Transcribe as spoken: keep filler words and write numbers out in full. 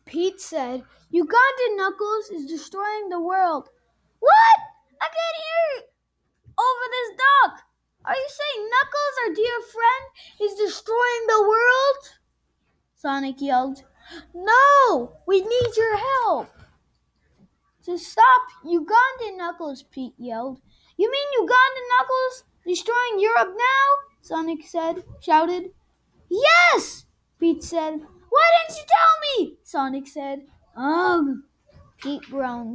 Pete said, Ugandan Knuckles is destroying the world. What? I can't hear it over this dock. Are you saying Knuckles, our dear friend, is destroying the world? Sonic yelled. No, we need your help. To stop Ugandan Knuckles, Pete yelled. You mean Ugandan Knuckles destroying Europe now? Sonic said, shouted. Yes, Pete said. Why didn't you tell me? Sonic said. Ugh, Pete groaned.